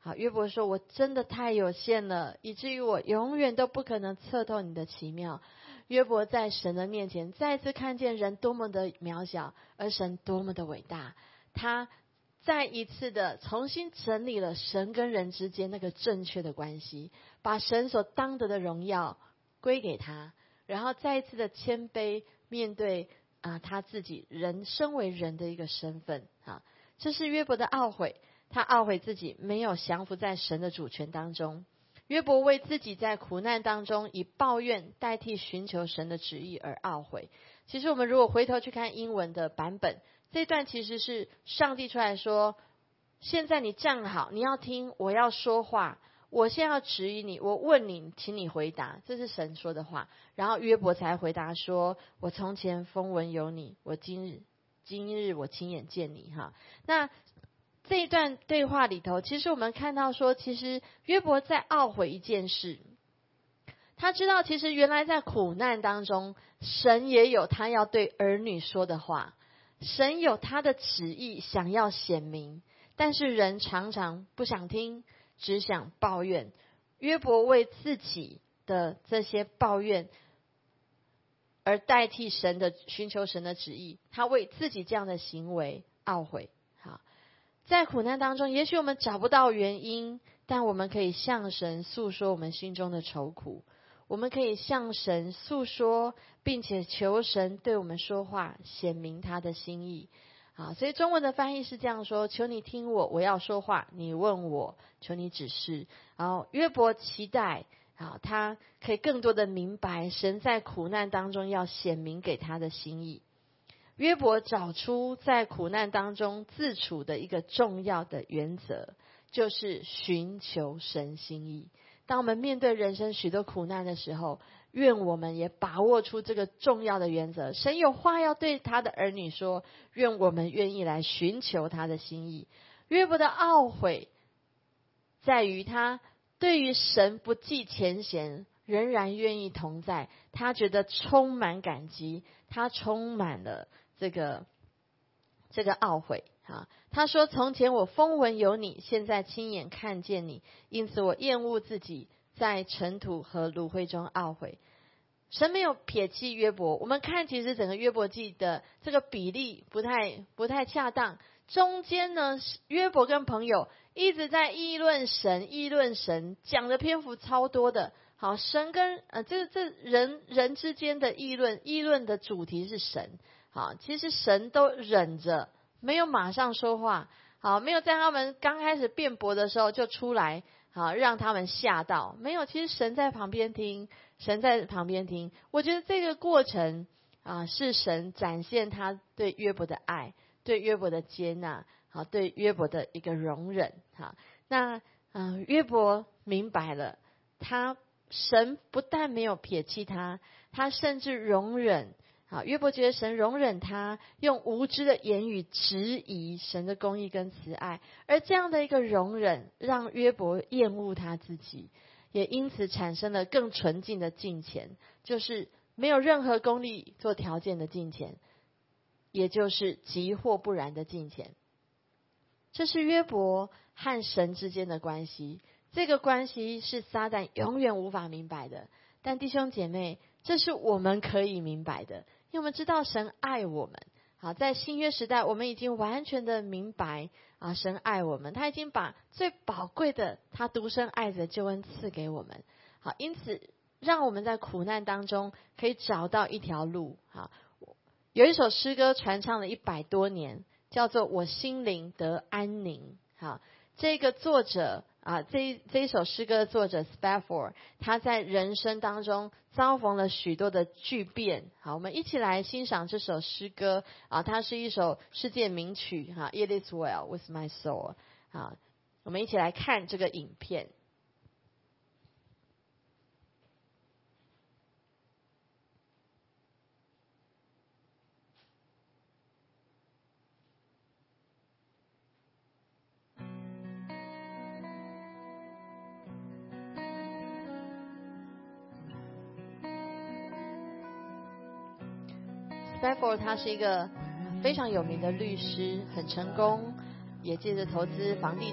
好，约伯说：“我真的太有限了，以至于我永远都不可能测透你的奇妙。”约伯在神的面前再次看见人多么的渺小，而神多么的伟大。他再一次的重新整理了神跟人之间那个正确的关系，把神所当得的荣耀归给他，然后再一次的谦卑面对他自己身为人的一个身份啊。这是约伯的懊悔，他懊悔自己没有降服在神的主权当中。约伯为自己在苦难当中以抱怨代替寻求神的旨意而懊悔。其实我们如果回头去看英文的版本，这段其实是上帝出来说：现在你站好，你要听，我要说话，我现在要指引你，我问你，请你回答。这是神说的话。然后约伯才回答说：我从前风闻有你，我今日我亲眼见你。那这一段对话里头，其实我们看到说，其实约伯在懊悔一件事。他知道其实原来在苦难当中，神也有他要对儿女说的话，神有他的旨意想要显明，但是人常常不想听，只想抱怨。约伯为自己的这些抱怨而代替神的寻求神的旨意，他为自己这样的行为懊悔。在苦难当中，也许我们找不到原因，但我们可以向神诉说我们心中的愁苦，我们可以向神诉说，并且求神对我们说话，显明他的心意。所以中文的翻译是这样说：求你听我，我要说话，你问我，求你指示。然后约伯期待他可以更多的明白神在苦难当中要显明给他的心意。约伯找出在苦难当中自处的一个重要的原则，就是寻求神心意。当我们面对人生许多苦难的时候，愿我们也把握出这个重要的原则。神有话要对他的儿女说，愿我们愿意来寻求他的心意。约伯的懊悔在于他对于神不计前嫌，仍然愿意同在，他觉得充满感激，他充满了这个懊悔。他说：从前我风闻有你，现在亲眼看见你，因此我厌恶自己，在尘土和炉灰中懊悔。神没有撇弃约伯。我们看其实整个约伯记的这个比例不太恰当，中间呢，约伯跟朋友一直在议论神，讲的篇幅超多的。好，神跟这人之间的议论的主题是神。好，其实神都忍着，没有马上说话。好，没有在他们刚开始辩驳的时候就出来，好让他们吓到。没有，其实神在旁边听。我觉得这个过程是神展现他对约伯的爱，对约伯的接纳，好，对约伯的一个容忍。好，那约伯明白了，神不但没有撇弃他，他甚至容忍。好，约伯觉得神容忍他用无知的言语质疑神的公义跟慈爱，而这样的一个容忍让约伯厌恶他自己，也因此产生了更纯净的敬虔，就是没有任何功利做条件的敬虔，也就是即或不然的敬虔。这是约伯和神之间的关系，这个关系是撒旦永远无法明白的，但弟兄姐妹，这是我们可以明白的，因为我们知道神爱我们。好，在新约时代，我们已经完全的明白神爱我们，他已经把最宝贵的他独生爱子的救恩赐给我们。好，因此让我们在苦难当中可以找到一条路。好，有一首诗歌传唱了100多年，叫做《我心灵得安宁》。好，这个作者这一首诗歌的作者 Spafford， 他在人生当中遭逢了许多的巨变。好，我们一起来欣赏这首诗歌它是一首世界名曲It is well with my soul。 好，我们一起来看这个影片。Spafford 他是一个非常有名的律师，很成功，也借着投资房地产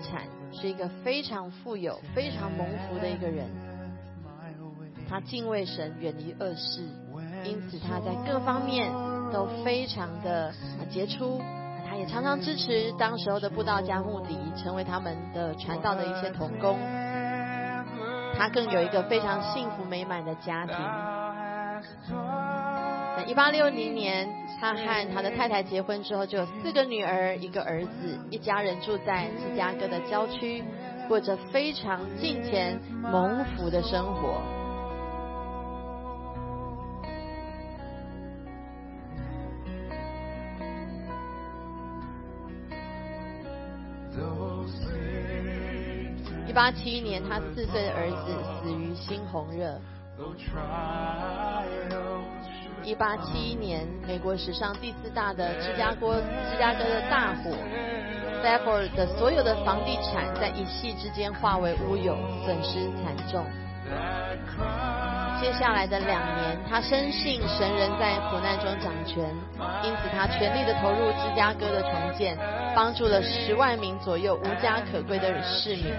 是一个非常富有、非常蒙福的一个人。他敬畏神，远离恶事，因此他在各方面都非常的杰出。他也常常支持当时候的布道家牧笛，成为他们的传道的一些同工。他更有一个非常幸福美满的家庭。在1860年，他和他的太太结婚之后，就有4个女儿，1个儿子，一家人住在芝加哥的郊区，过着非常敬虔蒙福的生活。1871年，他4岁的儿子死于猩红热。1871年，美国史上第4大的芝加哥的大火 ，Stafford 的所有的房地产在一夕之间化为乌有，损失惨重。接下来的2年，他深信神人在苦难中掌权，因此他全力的投入芝加哥的重建，帮助了10万名左右无家可归的市民。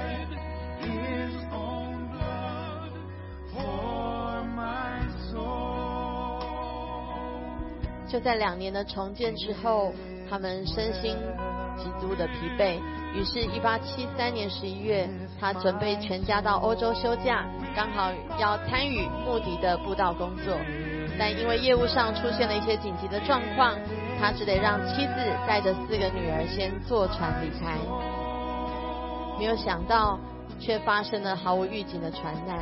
就在2年的重建之后，他们身心极度的疲惫，于是1873年11月，他准备全家到欧洲休假，刚好要参与牧笛的布道工作，但因为业务上出现了一些紧急的状况，他只得让妻子带着4个女儿先坐船离开。没有想到，却发生了毫无预警的船难。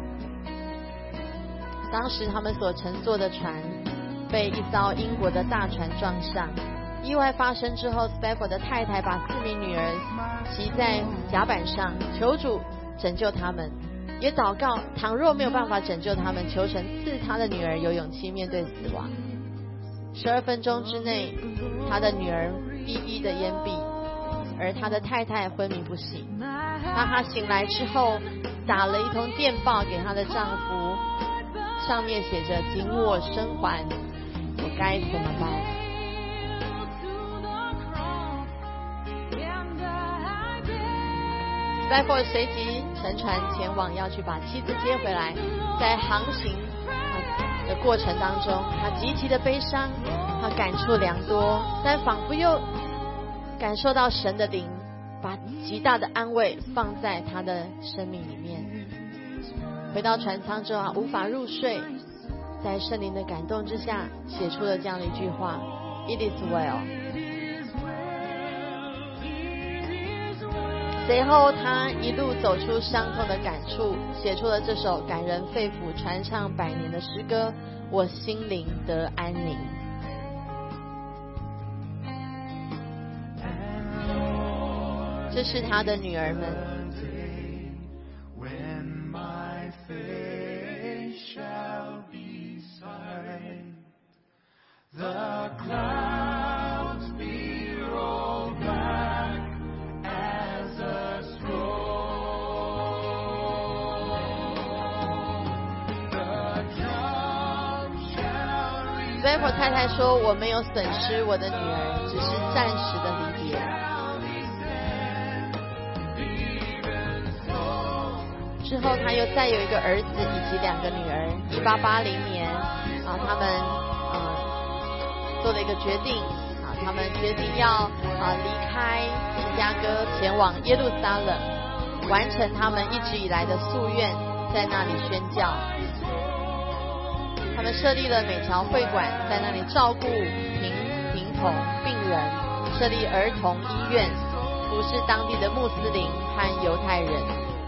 当时他们所乘坐的船被一艘英国的大船撞上，意外发生之后 Stafford 的太太把4名女儿骑在甲板上，求主拯救他们，也祷告倘若没有办法拯救他们，求神赐他的女儿有勇气面对死亡。12分钟之内，他的女儿一一的淹毙，而他的太太昏迷不醒。当他醒来之后，打了一通电报给他的丈夫，上面写着紧握生还，我该怎么办？Stafford 随即乘船前往，要去把妻子接回来。在航行的过程当中，他极其的悲伤，他感触良多，但仿佛又感受到神的灵把极大的安慰放在他的生命里面。回到船舱之后，无法入睡，在圣灵的感动之下，写出了这样的一句话 ：“It is well。”随后，他一路走出伤痛的感触，写出了这首感人肺腑、传唱100年的诗歌《我心灵得安宁》。这是他的女儿们。Stafford 太太说：“我没有损失我的女儿，只是暂时的离别。”之后，他又再有一个儿子以及2个女儿。1880年，他们做了一个决定，他们决定要离开芝加哥，前往耶路撒冷，完成他们一直以来的夙愿，在那里宣教。他们设立了美侨会馆，在那里照顾贫童、病人，设立儿童医院，服侍当地的穆斯林和犹太人。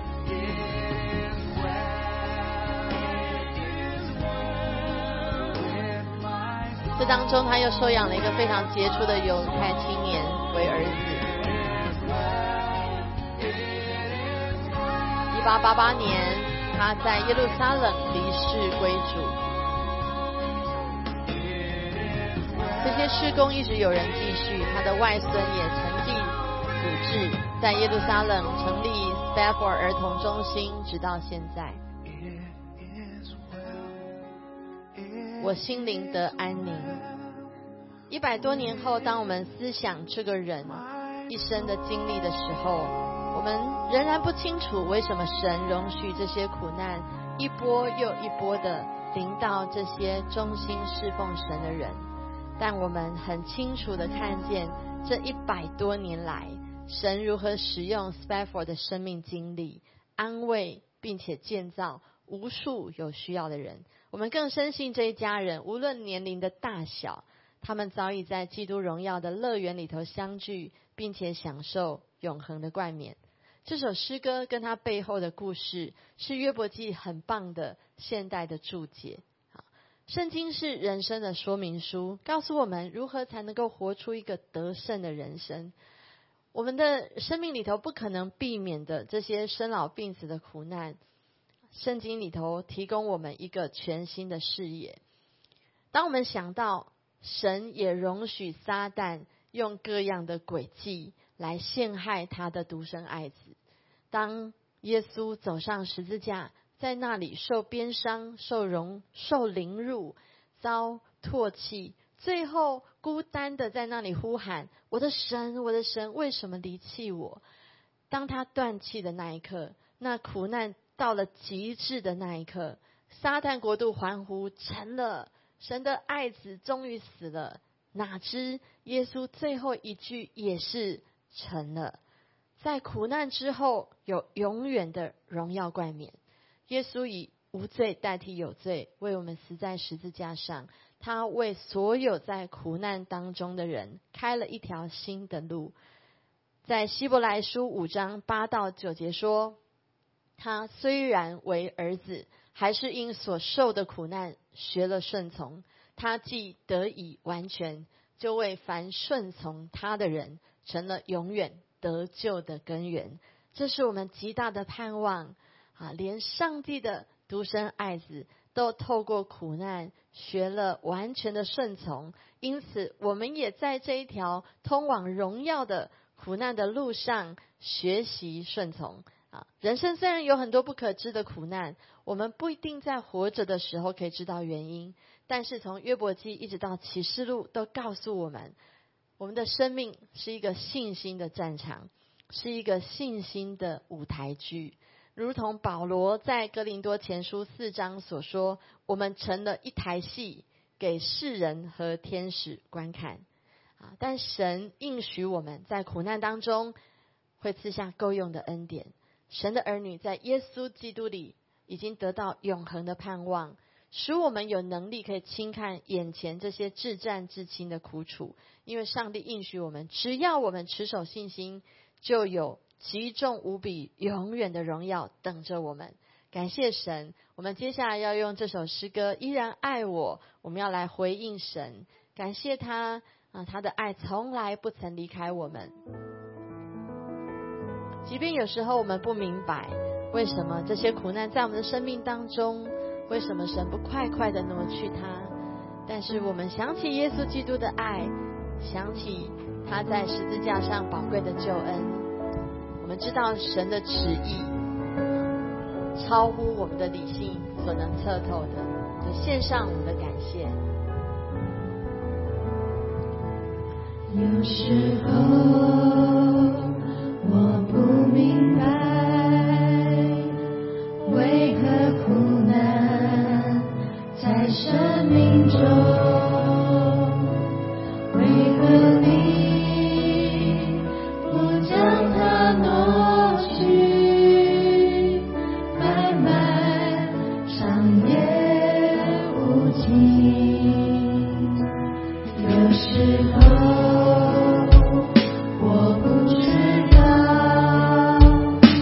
这当中，他又收养了一个非常杰出的犹太青年为儿子。1888年，他在耶路撒冷离世归主。这些事工一直有人继续，他的外孙也成立组织，在耶路撒冷成立 Stafford 儿童中心，直到现在。我心灵得安宁。100多年后，当我们思想这个人一生的经历的时候， 我们仍然不清楚为什么神容许这些苦难一波又一波的临到这些忠心侍奉神的人，但我们很清楚的看见这100多年来神如何使用 Spafford 的生命经历安慰并且建造无数有需要的人。我们更深信这一家人无论年龄的大小，他们早已在基督荣耀的乐园里头相聚，并且享受永恒的冠冕。这首诗歌跟它背后的故事是约伯记很棒的现代的注解。圣经是人生的说明书，告诉我们如何才能够活出一个得胜的人生。我们的生命里头不可能避免的这些生老病死的苦难，圣经里头提供我们一个全新的视野。当我们想到神也容许撒旦用各样的诡计来陷害他的独生爱子，当耶稣走上十字架，在那里受鞭伤、受凌辱、遭唾弃，最后孤单的在那里呼喊：我的神，我的神，为什么离弃我？当他断气的那一刻，那苦难到了极致的那一刻，撒旦国度欢呼，成了，神的爱子终于死了。哪知耶稣最后一句也是成了。在苦难之后有永远的荣耀冠冕。耶稣以无罪代替有罪，为我们死在十字架上。他为所有在苦难当中的人开了一条新的路。在希伯来书5章8到9节说，他虽然为儿子，还是因所受的苦难学了顺从。他既得以完全，就为凡顺从他的人成了永远得救的根源。这是我们极大的盼望啊！连上帝的独生爱子都透过苦难学了完全的顺从，因此我们也在这一条通往荣耀的苦难的路上学习顺从啊！人生虽然有很多不可知的苦难，我们不一定在活着的时候可以知道原因，但是从约伯记一直到启示录都告诉我们，我们的生命是一个信心的战场，是一个信心的舞台剧。如同保罗在哥林多前书4章所说，我们成了一台戏，给世人和天使观看啊！但神应许我们在苦难当中会赐下够用的恩典。神的儿女在耶稣基督里已经得到永恒的盼望，使我们有能力可以轻看眼前这些至战至轻的苦楚，因为上帝应许我们，只要我们持守信心，就有极重无比永远的荣耀等着我们。感谢神，我们接下来要用这首诗歌依然爱我，我们要来回应神，感谢他啊，他的爱从来不曾离开我们。即便有时候我们不明白为什么这些苦难在我们的生命当中，为什么神不快快的挪去它，但是我们想起耶稣基督的爱，想起他在十字架上宝贵的救恩，我们知道神的旨意超乎我们的理性所能测透的，就献上我们的感谢。 有时候我不明白，为何苦难在生命中，为何你不将它挪去，慢慢长夜无尽。有时候我不知道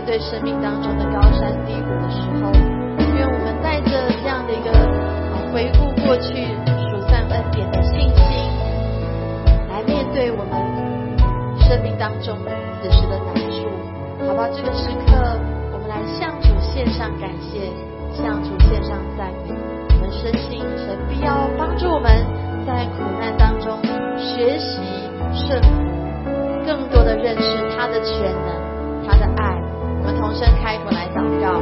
对生命当中的高山低谷的时候，愿我们带着这样的一个回顾过去、数算恩典的信心，来面对我们生命当中此时的难处。好吧，这个时刻我们来向主献上感谢，向主献上赞美。我们深信神必要帮助我们在苦难当中学习顺服，更多的认识他的全能，他的爱。我们同声开口来祷告。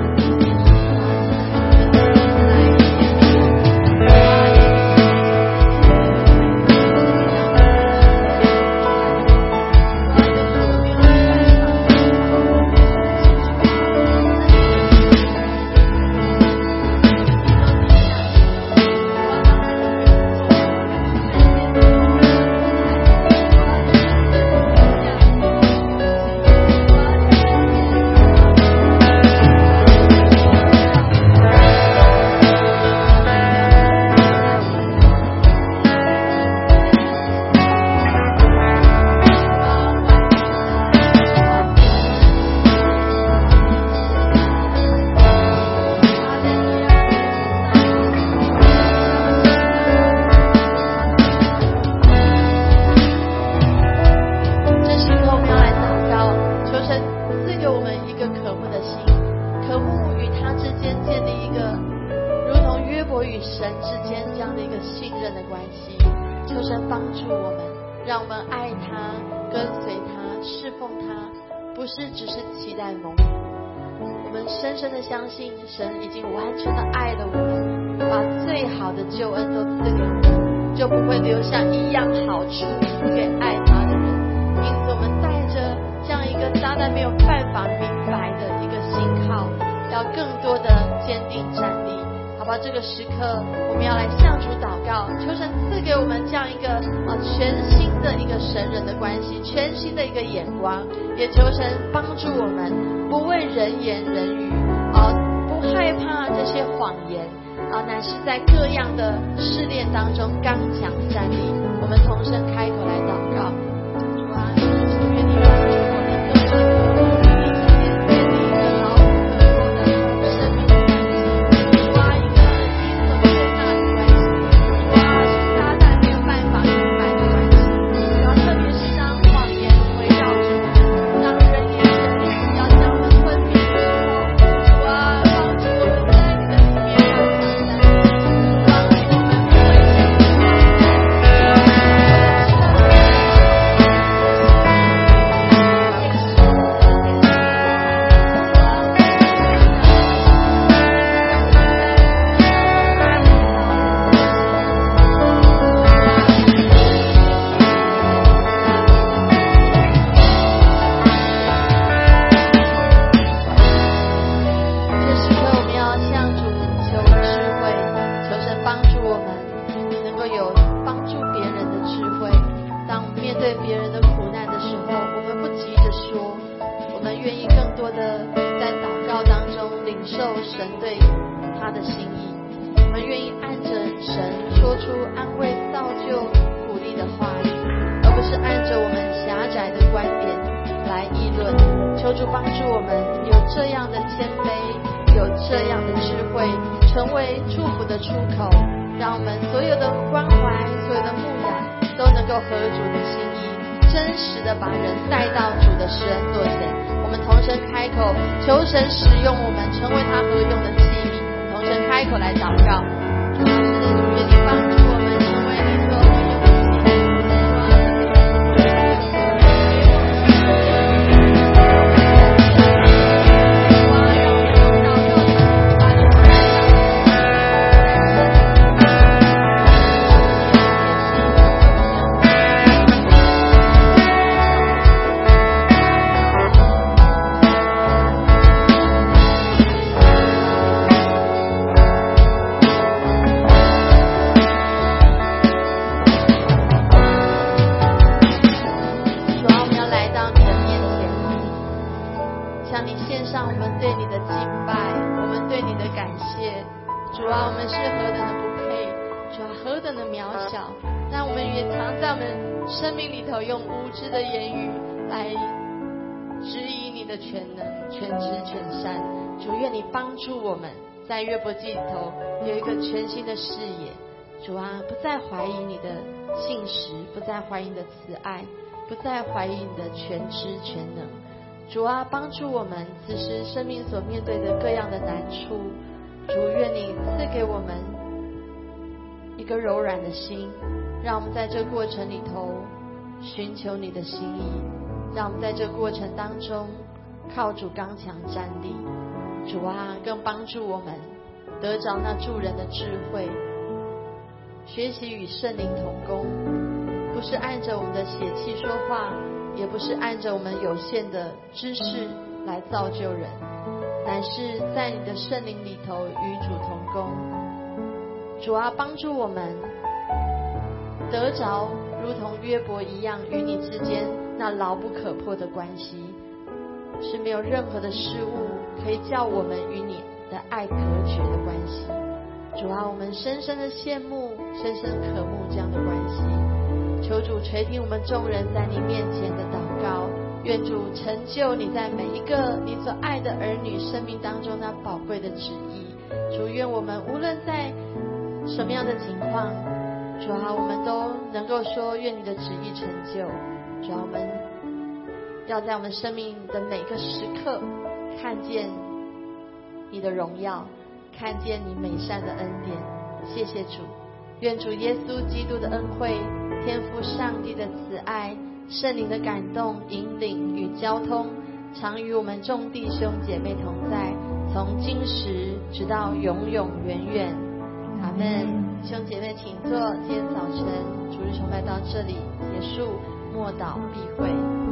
神已经完全的爱了我们，把最好的救恩都赐给我们，就不会留下一样好处给爱他的人。因此我们带着这样一个撒旦没有办法明白的一个信靠，要更多的坚定站立。好吧，这个时刻我们要来向主祷告，求神赐给我们这样一个全新的一个神人的关系，全新的一个眼光，也求神帮助我们不为人言人语害怕这些谎言乃是在各样的试炼当中刚强站立。我们同声开口来祷告。主啊，求愿你帮助我们更加的建立一个牢固可靠的生命的关系。主啊，一个你所接纳的关系。主啊，是撒旦没有办法明白的关系。主啊，特别是当谎言围绕着我们，当人言人语要将我们吞灭的时候，主啊， 的全能、全知、全善。主，愿你帮助我们在约伯记里头有一个全新的视野。主啊，不再怀疑你的信实，不再怀疑你的慈爱，不再怀疑你的全知全能。主啊，帮助我们此时生命所面对的各样的难处。主，愿你赐给我们一个柔软的心，让我们在这个过程里头寻求你的心意，让我们在这个过程当中靠主刚强站立。主啊，更帮助我们得着那助人的智慧，学习与圣灵同工，不是按着我们的血气说话，也不是按着我们有限的知识来造就人，乃是在你的圣灵里头与主同工。主啊，帮助我们得着如同约伯一样与你之间那牢不可破的关系，是没有任何的事物可以叫我们与你的爱隔绝的关系。主啊，我们深深的羡慕，深深渴慕这样的关系。求主垂听我们众人在你面前的祷告，愿主成就你在每一个你所爱的儿女生命当中那宝贵的旨意。主，愿我们无论在什么样的情况，主啊，我们都能够说愿你的旨意成就。主啊，我们要在我们生命的每个时刻看见你的荣耀，看见你美善的恩典。谢谢主，愿主耶稣基督的恩惠、天父上帝的慈爱、圣灵的感动、引领与交通，常与我们众弟兄姐妹同在，从今时直到永永远远。阿们。兄姐妹请坐，今天早晨主日崇拜到这里结束，默祷闭会。